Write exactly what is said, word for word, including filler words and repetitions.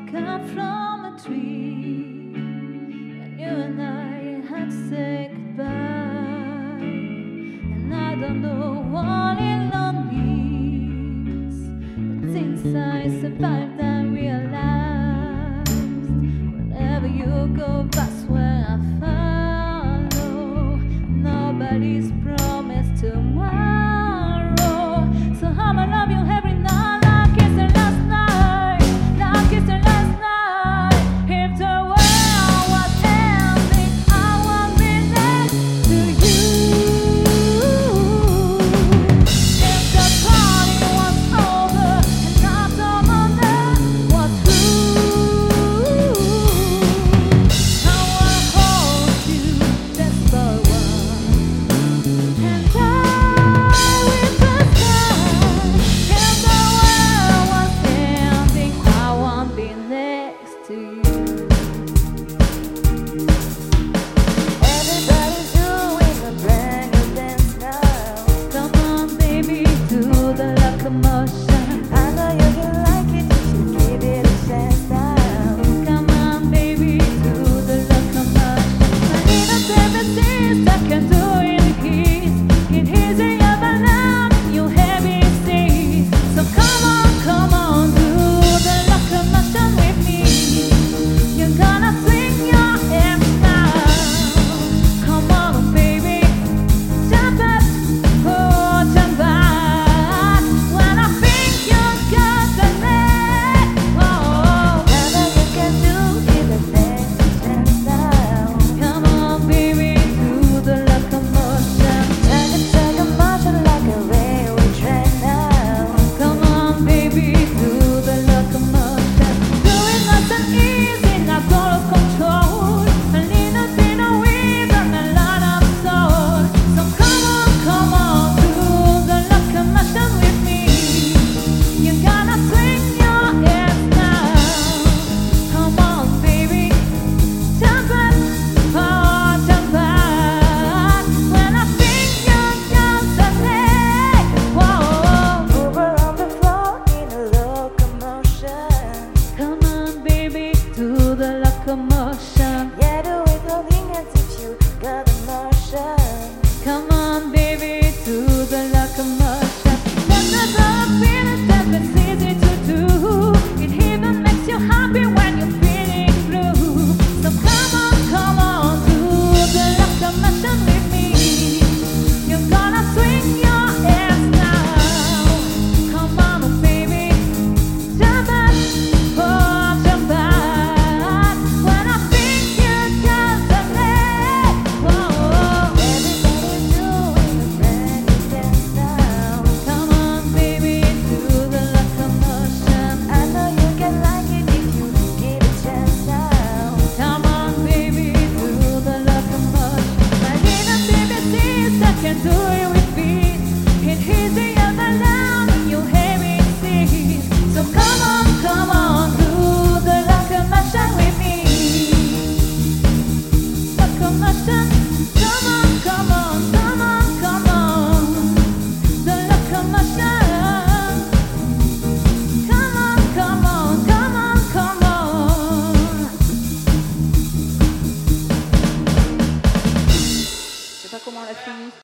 come from a tree, and you and I had to say goodbye. And I don't know what it all means, but since I survived, I realized wherever you go, that's where I follow. Nobody's promised tomorrow, so I'ma love you every night. Commotion. Yeah, do it loving as if you got emotion. Come on, baby, to the locomotion. That's the love feeling that it's easy to do. It even makes you happy when you're feeling blue. So come on, come on, to the locomotion with me. You're gonna swing your ass now. Come on, baby, jump up, oh, jump up. Comment on l'a fini.